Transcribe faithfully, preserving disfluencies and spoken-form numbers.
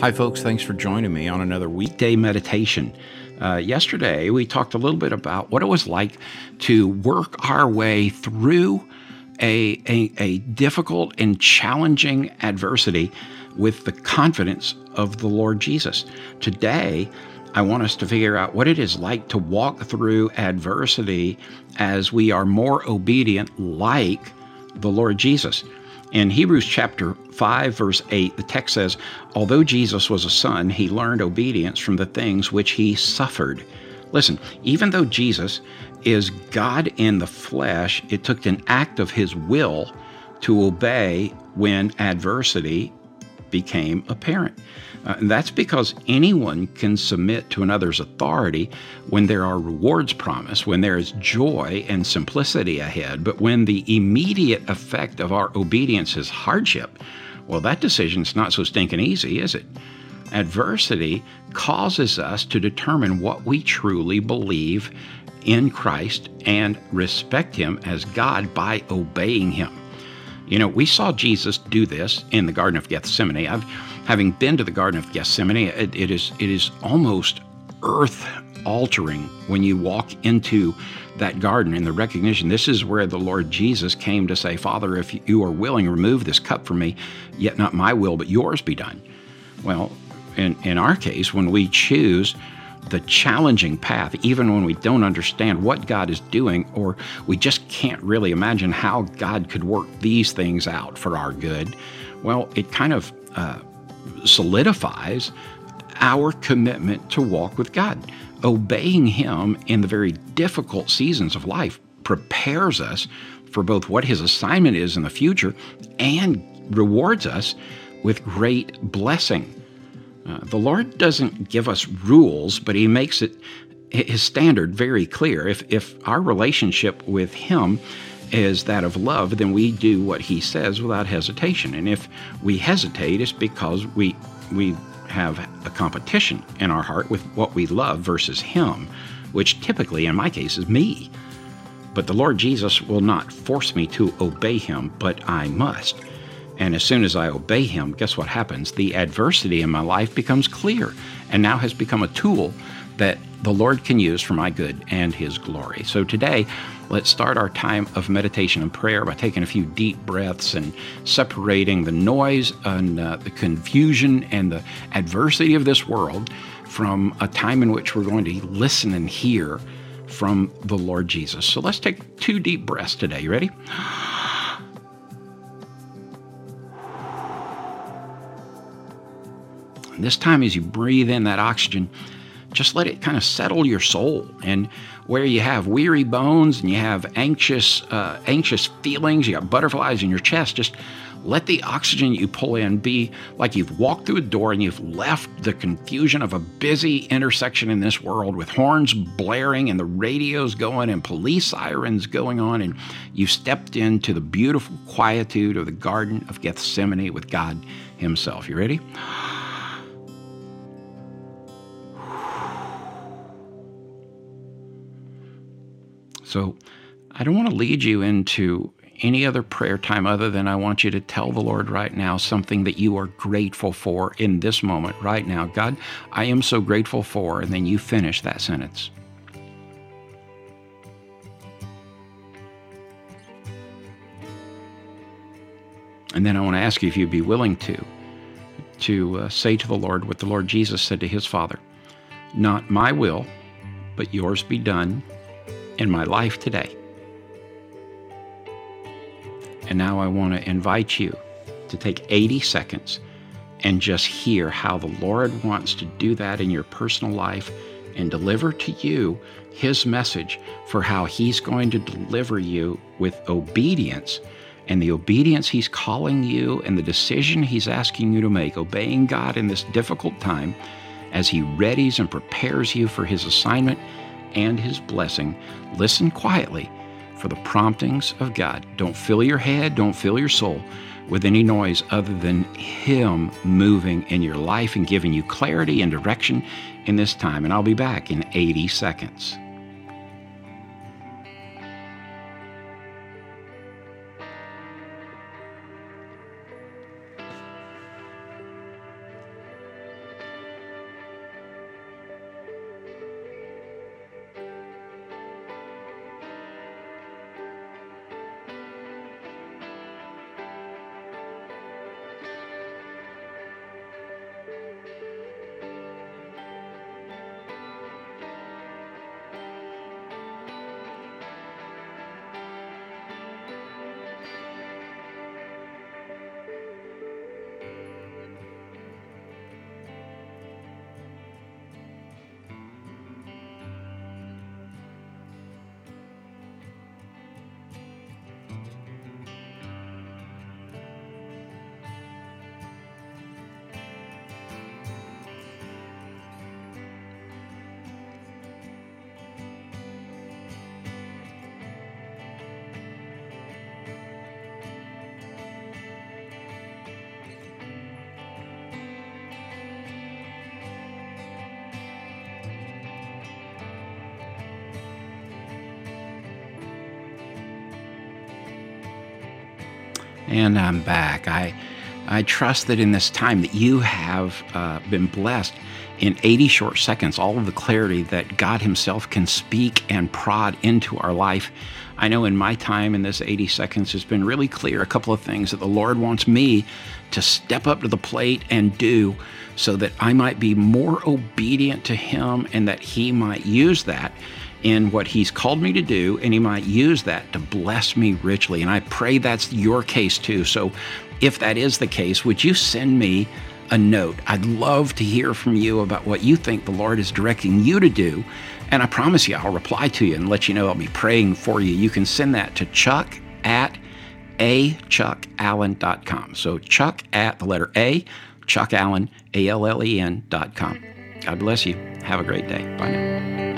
Hi, folks. Thanks for joining me on another weekday meditation. Uh, yesterday, we talked a little bit about what it was like to work our way through a, a, a difficult and challenging adversity with the confidence of the Lord Jesus. Today, I want us to figure out what it is like to walk through adversity as we are more obedient like the Lord Jesus. In Hebrews chapter five, verse eight, the text says, although Jesus was a son, he learned obedience from the things which he suffered. Listen, even though Jesus is God in the flesh, it took an act of his will to obey when adversity became apparent. Uh, and that's because anyone can submit to another's authority when there are rewards promised, when there is joy and simplicity ahead. But when the immediate effect of our obedience is hardship, well, that decision's not so stinking easy, is it? Adversity causes us to determine what we truly believe in Christ and respect him as God by obeying him. You know, we saw Jesus do this in the Garden of Gethsemane. I've, having been to the Garden of Gethsemane, it, it is it is almost earth-altering when you walk into that garden in the recognition this is where the Lord Jesus came to say, Father, if you are willing, remove this cup from me, yet not my will, but yours be done. Well, in, in our case, when we choose the challenging path, even when we don't understand what God is doing, or we just can't really imagine how God could work these things out for our good, well, it kind of uh, solidifies our commitment to walk with God. Obeying him in the very difficult seasons of life prepares us for both what his assignment is in the future and rewards us with great blessing. Uh, the Lord doesn't give us rules, but he makes it his standard very clear. If if our relationship with him is that of love, then we do what he says without hesitation. And if we hesitate, it's because we we have a competition in our heart with what we love versus him, which typically, in my case, is me. But the Lord Jesus will not force me to obey him, but I must. And as soon as I obey him, guess what happens? The adversity in my life becomes clear and now has become a tool that the Lord can use for my good and his glory. So today, let's start our time of meditation and prayer by taking a few deep breaths and separating the noise and uh, the confusion and the adversity of this world from a time in which we're going to listen and hear from the Lord Jesus. So let's take two deep breaths today. You ready? This time as you breathe in that oxygen, just let it kind of settle your soul. And where you have weary bones and you have anxious uh, anxious feelings, you got butterflies in your chest, just let the oxygen you pull in be like you've walked through a door and you've left the confusion of a busy intersection in this world with horns blaring and the radios going and police sirens going on, and you've stepped into the beautiful quietude of the Garden of Gethsemane with God himself. You ready? So I don't want to lead you into any other prayer time other than I want you to tell the Lord right now something that you are grateful for in this moment right now. God, I am so grateful for, and then you finish that sentence. And then I want to ask you if you'd be willing to, to uh, say to the Lord what the Lord Jesus said to his Father, not my will, but yours be done in my life today. And now I want to invite you to take eighty seconds and just hear how the Lord wants to do that in your personal life and deliver to you his message for how he's going to deliver you with obedience, and the obedience he's calling you and the decision he's asking you to make, obeying God in this difficult time as he readies and prepares you for his assignment and his blessing. Listen quietly for the promptings of God. Don't fill your head, don't fill your soul with any noise other than him moving in your life and giving you clarity and direction in this time. And I'll be back in eighty seconds. And I'm back. I I trust that in this time that you have uh, been blessed in eighty short seconds, all of the clarity that God himself can speak and prod into our life. I know in my time in this eighty seconds has been really clear a couple of things that the Lord wants me to step up to the plate and do so that I might be more obedient to him and that he might use that in what he's called me to do, and he might use that to bless me richly. And I pray that's your case too. So if that is the case, would you send me a note? I'd love to hear from you about what you think the Lord is directing you to do. And I promise you, I'll reply to you and let you know I'll be praying for you. You can send that to Chuck at a chuck allen dot com. So Chuck at the letter A, Chuck Allen, A L L E N dot com. God bless you. Have a great day. Bye now.